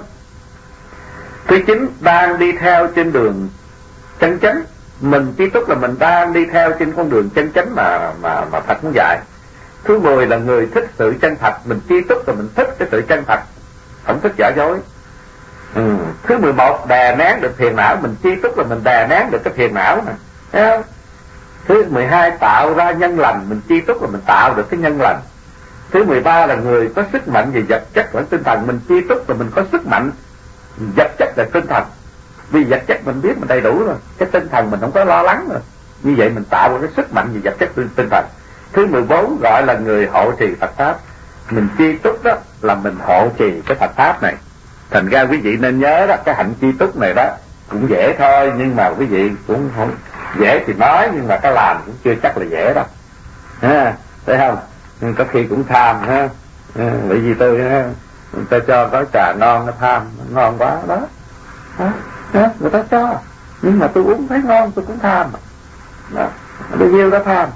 A: Thứ chín, đang đi theo trên đường chân chánh. Mình chi túc là mình đang đi theo trên con đường chân chánh mà mà mà Phật muốn dạy. Thứ mười là người thích sự chân thật. Mình chi túc là mình thích cái sự chân thật, không thích giả dối. Ừ. Thứ mười một, đè nén được phiền não. Mình chi túc là mình đè nén được cái phiền não nè, thấy không? Thứ mười hai, tạo ra nhân lành. Mình chi túc là mình tạo được cái nhân lành. Thứ mười ba là người có sức mạnh về vật chất và tinh thần. Mình chi túc là mình có sức mạnh vật chất và tinh thần. Vì vật chất mình biết mình đầy đủ rồi, cái tinh thần mình không có lo lắng rồi. Như vậy mình tạo ra cái sức mạnh về vật chất tinh thần. Thứ mười bốn gọi là người hộ trì Phật pháp. Mình chi túc đó là mình hộ trì cái Phật pháp này. Thành ra quý vị nên nhớ đó, cái hạnh chi túc này đó cũng dễ thôi, nhưng mà quý vị cũng không dễ thì nói, nhưng mà cái làm cũng chưa chắc là dễ đâu, ha, thấy không? Nhưng có khi cũng tham ha, à, bởi vì tôi ha, người ta cho có trà ngon nó tham, ngon quá đó, đó, đó, người ta cho, nhưng mà tôi uống thấy ngon tôi cũng tham, đó, bao nhiêu đó tham.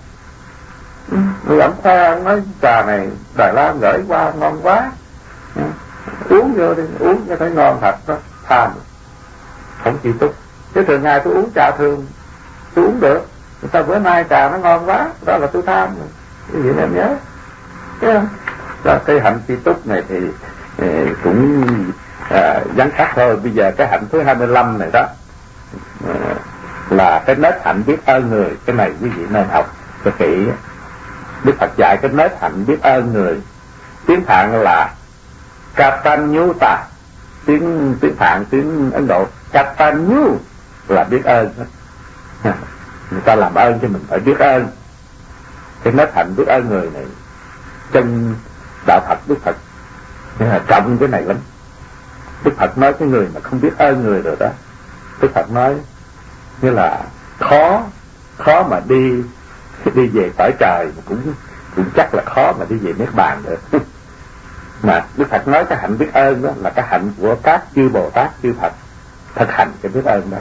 A: Người ổng khoe nói trà này Đài Loan gửi qua ngon quá, à, uống vô đi, uống cho thấy ngon thật đó, tham, không chi túc. Chứ thường ngày tôi uống trà thường tôi uống được, người ta bữa nay trà nó ngon quá, đó là tôi tham. Cái gì em nhớ, thấy không? Đó, cái hạnh chi túc này thì eh, cũng à, vắn tắt thôi. Bây giờ cái hạnh thứ hai mươi lăm này đó à, là cái nết hạnh biết ơn người. Cái này quý vị nên học cho kỹ. Đức Phật dạy cái nết hạnh biết ơn người. Tiếng Phạn là Katanyuta, tiếng tiếng Phạn tiếng Ấn Độ Katanyu là biết ơn. Người ta làm ơn cho mình phải biết ơn. Cái nết hạnh biết ơn người này trong đạo Phật, Đức Phật trọng cái này lắm. Đức Phật nói cái người mà không biết ơn người rồi đó, Đức Phật nói như là khó khó mà đi đi về cõi trời cũng cũng chắc là khó mà đi về niết bàn được. Mà Đức Phật nói cái hạnh biết ơn đó là cái hạnh của các chư Bồ Tát chư Phật thực hành cái biết ơn đó.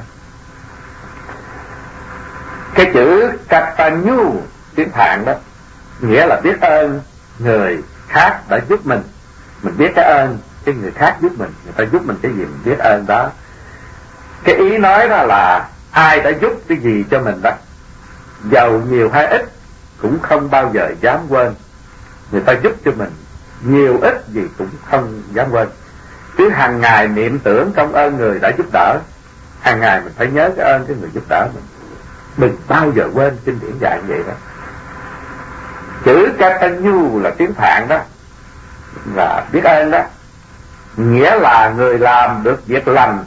A: Cái chữ Katanyu tiếng Phạn đó nghĩa là biết ơn người khác đã giúp mình. Mình biết cái ơn cái người khác giúp mình, người ta giúp mình cái gì mình biết ơn đó. Cái ý nói đó là ai đã giúp cái gì cho mình đó, giàu nhiều hay ít cũng không bao giờ dám quên. Người ta giúp cho mình nhiều ít gì cũng không dám quên. Cứ hàng ngày niệm tưởng công ơn người đã giúp đỡ, hàng ngày mình phải nhớ cái ơn cái người giúp đỡ mình, đừng bao giờ quên. Kinh điển dạy vậy đó. Chữ Katanyu là tiếng Phạn đó, là biết ơn đó, nghĩa là người làm được việc lành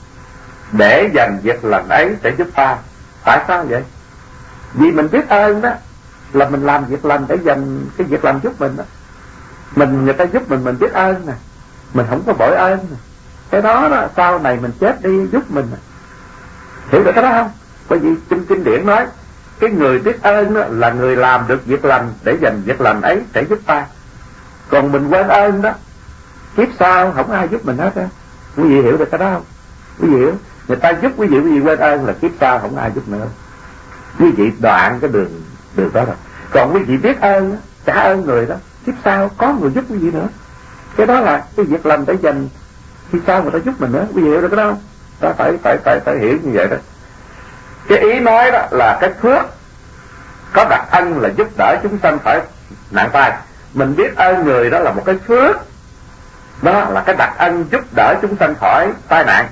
A: để dành việc lành ấy để giúp ta. Tại sao vậy? Vì mình biết ơn đó, là mình làm việc lành để dành cái việc lành giúp mình đó. Mình người ta giúp mình mình biết ơn nè, mình không có bội ơn nè. Cái đó đó sau này mình chết đi giúp mình nè. Hiểu được cái đó không? Bởi vì trong kinh điển nói cái người biết ơn đó là người làm được việc lành để dành việc lành ấy để giúp ta. Còn mình quên ơn đó, kiếp sau không ai giúp mình hết á. Quý vị hiểu được cái đó không? Quý vị hiểu? Người ta giúp quý vị, quý vị quên ơn là kiếp sau không ai giúp nữa. Quý vị đoạn cái đường đường đó rồi. Còn quý vị biết ơn, trả ơn người đó, kiếp sau có người giúp quý vị nữa. Cái đó là cái việc làm để dành khi sau người ta giúp mình nữa. Quý vị hiểu được cái đó không? Ta phải phải phải phải hiểu như vậy đó. Cái ý nói đó là cái phước có đặc ân là giúp đỡ chúng sanh phải nạn tai. Mình biết ơn người đó là một cái phước, đó là cái đặc ân giúp đỡ chúng sanh khỏi tai nạn.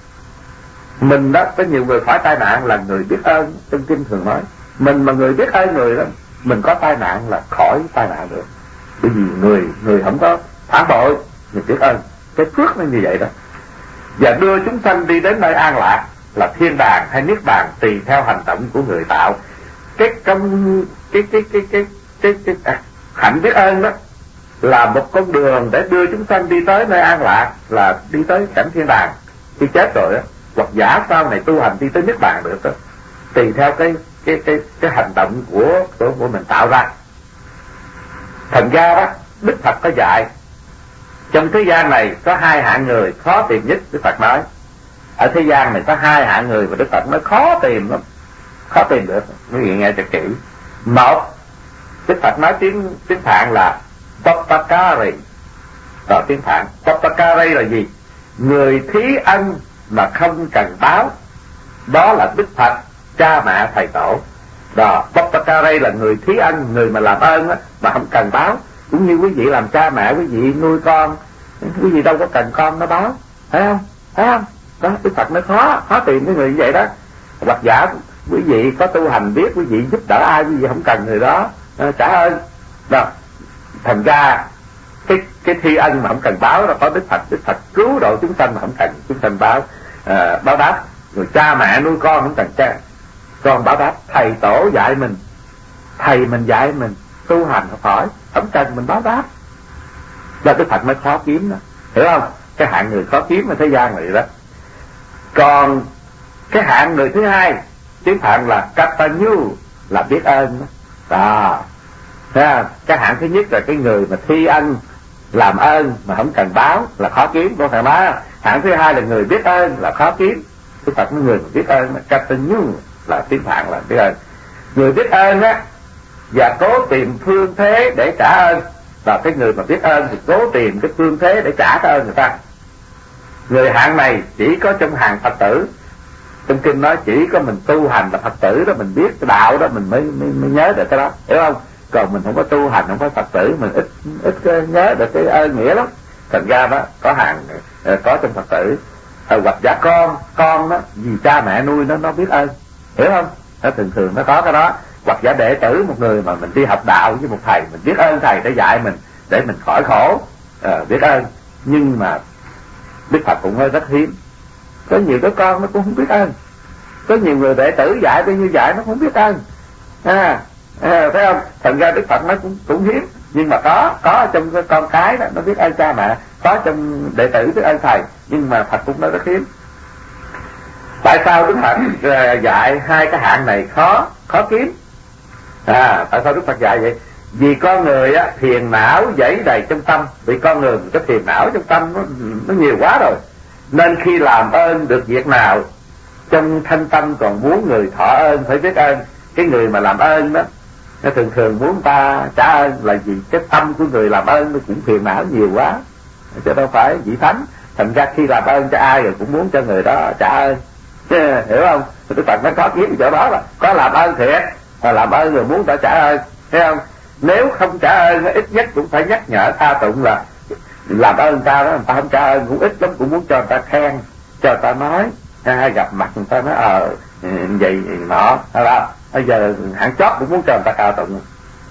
A: Mình đó, có nhiều người khỏi tai nạn là người biết ơn. Trong kinh thường nói mình mà người biết ơn người đó, mình có tai nạn là khỏi tai nạn được. Bởi vì người người không có phản bội, người biết ơn. Cái phước nó như vậy đó. Và đưa chúng sanh đi đến nơi an lạc là thiên đàng hay niết bàn tùy theo hành động của người tạo. Cái công cái cái cái cái cái, cái, cái à, hạnh biết ơn đó là một con đường để đưa chúng sanh đi tới nơi an lạc, là đi tới cảnh thiên đàng khi chết rồi đó, hoặc giả sau này tu hành đi tới niết bàn được đó, tùy theo cái cái cái cái hành động của của, của mình tạo ra. Thành ra đó Đức Phật có dạy trong thế gian này có hai hạng người khó tìm nhất. Đức Phật nói ở thế gian này có hai hạng người mà Đức Phật nói khó tìm lắm, khó tìm được. Quý vị nghe cho kỹ. Một, Đức Phật nói tiếng tiếng Phạn là Papakari. Rồi tiếng Phạn Papakari là gì? Người thí ân mà không cần báo, đó là Đức Phật, cha mẹ thầy tổ. Đó, Papakari là người thí ân, người mà làm ơn đó, mà không cần báo. Cũng như quý vị làm cha mẹ, quý vị nuôi con, quý vị đâu có cần con nó báo, phải không? Phải không? Đó, Đức Phật nó khó, khó tìm cái người như vậy đó. Hoặc giả quý vị có tu hành biết quý vị giúp đỡ ai, quý vị không cần người đó à, trả ơn. Đó, thành ra cái cái thi ân mà không cần báo là có Đức Phật. Đức Phật cứu độ chúng sanh mà không cần chúng sanh báo à, báo đáp. Rồi cha mẹ nuôi con không cần cha con báo đáp. Thầy tổ dạy mình, thầy mình dạy mình tu hành học hỏi, không cần mình báo đáp. Là Đức Phật mới khó kiếm đó, hiểu không? Cái hạng người khó kiếm ở thế gian này đó. Còn cái hạng người thứ hai, tiếng Phạn là Katanyu, là biết ơn đó. Đó. Thế cái hạng thứ nhất là cái người mà thi ân làm ơn mà không cần báo là khó kiếm, có phải nói. Hạng thứ hai là người biết ơn là khó kiếm. Đức Phật nói người biết ơn là Katanyu, là tiếng Phạn là biết ơn. Người biết ơn á và cố tìm phương thế để trả ơn, là cái người mà biết ơn thì cố tìm cái phương thế để trả cái ơn người ta. Người hạng này chỉ có trong hàng Phật tử. Trong kinh nói chỉ có mình tu hành là Phật tử đó, mình biết cái đạo đó mình mới, mới, mới nhớ được cái đó, hiểu không? Còn mình không có tu hành, không có Phật tử, mình ít ít nhớ được cái ơn nghĩa lắm. Thành ra đó có hàng có trong Phật tử à, hoặc giả con con đó vì cha mẹ nuôi nó nó biết ơn, hiểu không? Nó thường thường nó có cái đó. Hoặc giả đệ tử một người mà mình đi học đạo với một thầy, mình biết ơn thầy đã dạy mình để mình khỏi khổ, à, biết ơn. Nhưng mà Đức Phật cũng hơi rất hiếm. Có nhiều đứa con nó cũng không biết ơn, có nhiều người đệ tử dạy bao nhiêu dạy nó không biết ơn, à, à, thấy không? Thành ra Đức Phật nó cũng cũng hiếm. Nhưng mà có có trong cái con cái đó nó biết ơn cha mẹ, có trong đệ tử biết ơn thầy, nhưng mà Phật cũng nói rất hiếm. Tại sao Đức Phật dạy hai cái hạng này khó khó kiếm? À, tại sao Đức Phật dạy vậy? Vì con người á, phiền não dẫy đầy trong tâm. Vì con người cái phiền não trong tâm nó, nó nhiều quá rồi, nên khi làm ơn được việc nào, trong thanh tâm còn muốn người thọ ơn phải biết ơn. Cái người mà làm ơn đó, nó thường thường muốn ta trả ơn là vì cái tâm của người làm ơn nó cũng phiền não nhiều quá, chứ đâu phải vị thánh. Thành ra khi làm ơn cho ai rồi cũng muốn cho người đó trả ơn, hiểu không? Đức Phật nó có kiếm chỗ đó là có làm ơn thiệt, mà làm ơn rồi muốn ta trả ơn, thấy không? Nếu không trả ơn ít nhất cũng phải nhắc nhở tha tụng là làm ơn ta đó, người ta không trả ơn cũng ít lắm, cũng muốn cho người ta khen, cho người ta nói, hay gặp mặt người ta nói ờ vậy nọ, hay là bây giờ hạng chót cũng muốn cho người ta cao tụng.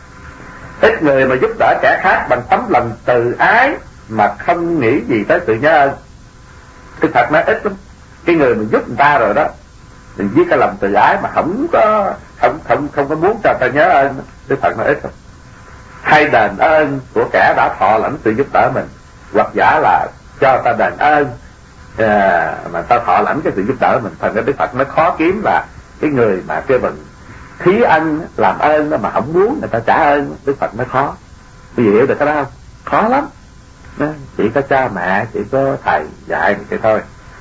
A: Ít người mà giúp đỡ kẻ khác bằng tấm lòng từ ái mà không nghĩ gì tới sự nhớ ơn. Cái thật nó ít lắm. Cái người mà giúp người ta rồi đó, với cái lòng từ ái mà không có không không không có muốn cho người ta nhớ ơn, cái thật nó ít lắm. Hay đền ơn của kẻ đã thọ lãnh sự giúp đỡ mình, hoặc giả là cho ta đền ơn à, mà ta thọ lãnh cái sự giúp đỡ mình. Thành ra Đức Phật nó khó kiếm là cái người mà kêu bằng thí ân làm ơn đó mà không muốn người ta trả ơn, Đức Phật nó khó. Quý vị hiểu được cái đó không? Khó lắm. Chỉ có cha mẹ, chỉ có thầy dạy thì thôi.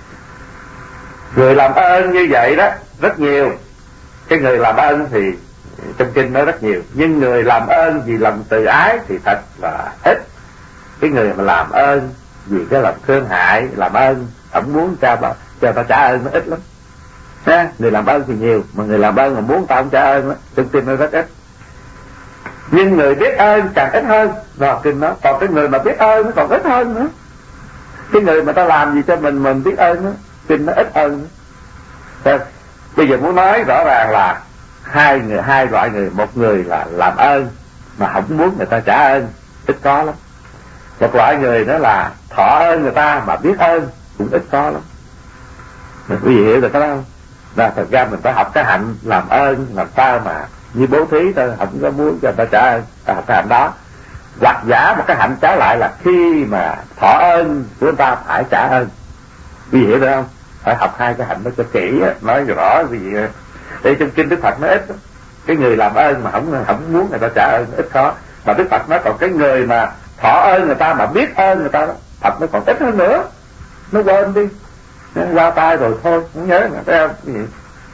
A: Người làm ơn như vậy đó rất nhiều. Cái người làm ơn thì trong kinh nói rất nhiều, nhưng người làm ơn vì lòng từ ái thì thật là ít. Cái người mà làm ơn vì cái lòng thương hại, làm ơn không muốn cho bà, cho ta trả ơn nó ít lắm. Ha? Người làm ơn thì nhiều, mà người làm ơn mà muốn ta không trả ơn đó, trong kinh nó rất ít. Nhưng người biết ơn càng ít hơn. Rồi kinh nó, còn cái người mà biết ơn nó còn ít hơn nữa. Cái người mà ta làm gì cho mình mình biết ơn đó, kinh nó ít hơn nữa. Bây giờ muốn nói rõ ràng là hai người hai loại người. Một người là làm ơn mà không muốn người ta trả ơn, ít có lắm. Một loại người đó là thọ ơn người ta mà biết ơn, cũng ít có lắm. Mình quý vị hiểu được cái đó không? Là thật ra mình phải học cái hạnh làm ơn làm sao mà như bố thí thôi, không có muốn cho người ta trả ơn, ta học cái hạnh đó. Hoặc giả một cái hạnh trái lại là khi mà thọ ơn của người ta phải trả ơn. Quý vị hiểu được không? Phải học hai cái hạnh đó cho kỹ, nói rõ gì. Để trong kinh Đức Phật nó ít đó. Cái người làm ơn mà không không muốn người ta trả ơn ít khó. Mà Đức Phật nói còn cái người mà thọ ơn người ta mà biết ơn người ta đó, Phật nó còn ít hơn nữa. Nó quên đi, nó qua tay rồi thôi, không nhớ nữa, thấy không?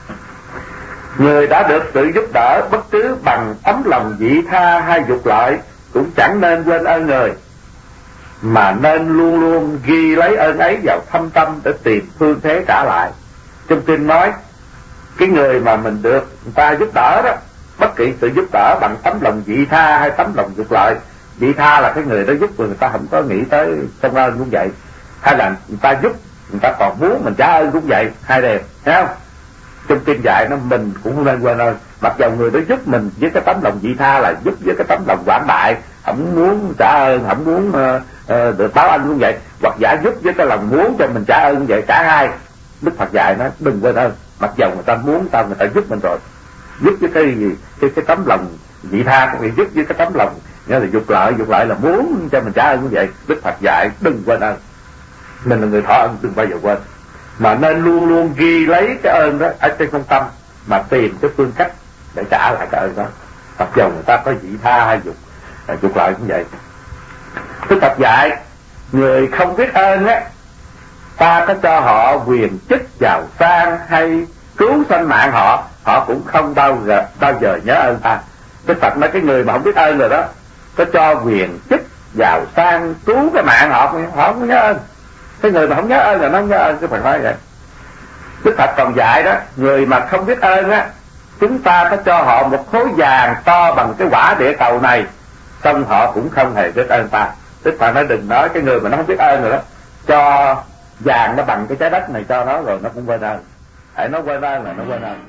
A: Người đã được sự giúp đỡ bất cứ bằng tấm lòng vị tha hay dục lợi cũng chẳng nên quên ơn người, mà nên luôn luôn ghi lấy ơn ấy vào thâm tâm để tìm phương thế trả lại. Trong kinh nói cái người mà mình được người ta giúp đỡ đó, bất kỳ sự giúp đỡ bằng tấm lòng vị tha hay tấm lòng dục lợi. Vị tha là cái người đó giúp người ta không có nghĩ tới công ơn cũng vậy, hay là người ta giúp người ta còn muốn mình trả ơn cũng vậy, hai đều, thấy không? Trong kinh dạy nó mình cũng không nên quên ơn. Mặc dầu người đó giúp mình với cái tấm lòng vị tha là giúp với cái tấm lòng quảng đại, không muốn trả ơn, không muốn uh, uh, được báo ân cũng vậy, hoặc giả giúp với cái lòng muốn cho mình trả ơn cũng vậy, cả hai. Đức Phật dạy nó đừng quên ơn. Mặc dầu người ta muốn tao, người ta giúp mình rồi, giúp với cái gì, cái cái tấm lòng vị tha cũng vậy, giúp với cái tấm lòng nghĩa là dục lợi, dục lợi là muốn cho mình trả ơn cũng vậy. Đức Phật dạy đừng quên ơn. Mình là người thọ ơn đừng bao giờ quên, mà nên luôn luôn ghi lấy cái ơn đó ở trên trong tâm, mà tìm cái phương cách để trả lại cái ơn đó. Mặc dầu người ta có vị tha hay dục dục lợi cũng vậy. Đức Phật dạy người không biết ơn á, ta có cho họ quyền chức giàu sang hay cứu sanh mạng họ, họ cũng không bao giờ bao giờ nhớ ơn ta. Đức Phật nói cái người mà không biết ơn rồi đó, có cho quyền chức giàu sang cứu cái mạng họ, họ không nhớ ơn. Cái người mà không nhớ ơn là nó không nhớ ơn. Cái Phật nói vậy. Đức Phật còn dạy đó, người mà không biết ơn á, chúng ta có cho họ một khối vàng to bằng cái quả địa cầu này, xong họ cũng không hề biết ơn ta. Đức Phật nói đừng nói cái người mà nó không biết ơn rồi đó, cho vàng nó bằng cái trái đất này cho nó rồi nó cũng quên ơn. Hãy nó quên ơn là nó quên ơn.